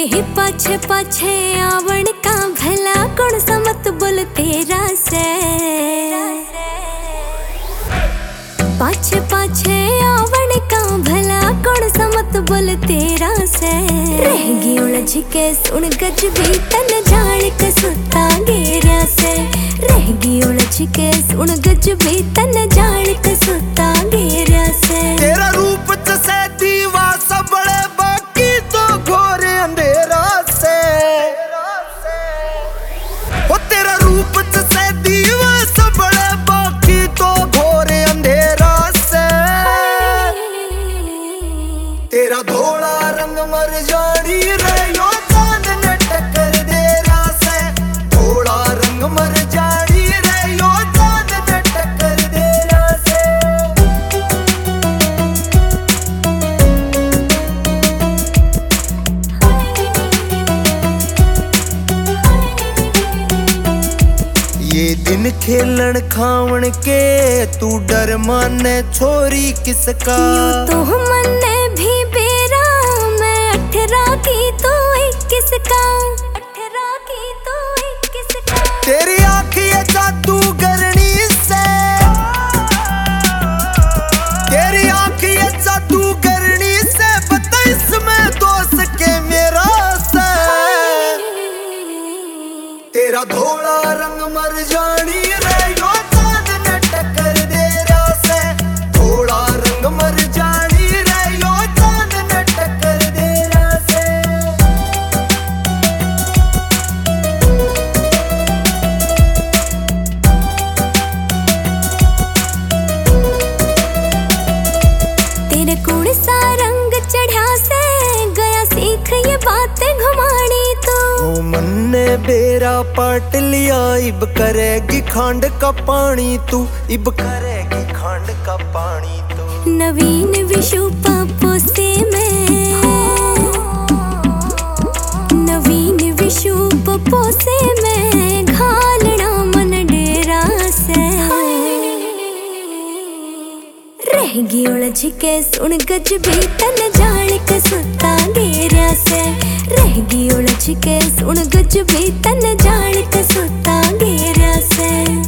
ही पाछे पाछे आवण का भला कौन सा मत बोल तेरा से। पाछे पाछे आवण का भला कौन सा मत बोल तेरा से। रहेगी उलझ के सुन गज भी तन जान के सुता गेरा से। रहेगी उलझ के सुन गज भी तन जान के सुता गेरा से। तेरा रूप से दीवा सबड़े बाकी तो घोर अंधेरा से। ओ तेरा रूप से दीवा सबड़े बाकी तो घोर अंधेरा से। तेरा धोला रंग मर जानी रे यो चांद ने टक्कर दे रासे। धोला रंग मर जानी रे यो चांद ने टक्कर दे रासे। ये दिन खेलन खावन के तू डर माने छोरी किसका। तो मन्ने भी बेरा मैं 18 की तो 21 का। 18 की तो 21 का। तेरी आँख ये जादू करनी से। तेरी आँख ये जादू करनी से पता इसमें दोस्त के मेरा से। तेरा धोला रंग मर जानी रे यो चांद ने टक्कर दे रासे। धोला रंग मर जानी रे यो चांद ने टक्कर दे रासे। तेरे कौन सा रंग चढ़ा से गया सीख ये बातें घुमानी तो। ओ मन्ने बेरा पाट लिया इब करेगी खांड का पानी तू। इब करेगी खांड का पानी तू। नवीन विशु पपोसे में। नवीन विशु पपोसे में घालना मन डेरा से। रहेगी उलझ के सुन गज भी तन जान के सुता गेरा से। रहेगी उलझ के सुन गज भी तन जान के सुता गेरा से।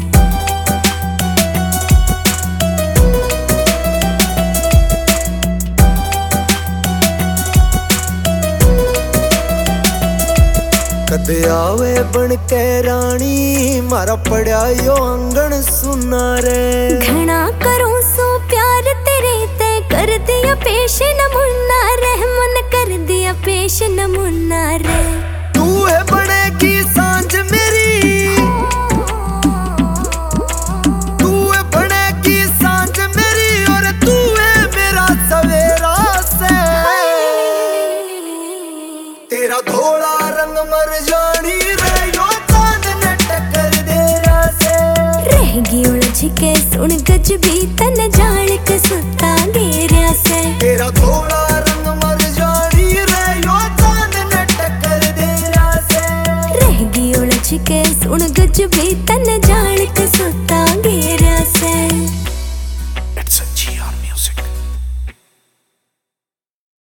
कदे आवे बन के रानी मारा पड़ा यो आंगन सुना रे। घना करूं सो प्यार तेरे ते कर दिया पेश नमूना रे। मन कर दिया पेश नमूना रे। तू है बनेगी सांझ मेरी। तू है बनेगी सांझ मेरी और तू है मेरा सवेरा से। तेरा धोला रंग मर जानी रे यो चांद ने टक्कर दे रासे। रहेगी उलझ के सुन गज भी तन जान के सुता गेरा से। तेरा धोला रंग मर जानी रे यो चांद ने टक्कर दे रासे। रहेगी उलझ के सुन गज भी तन जान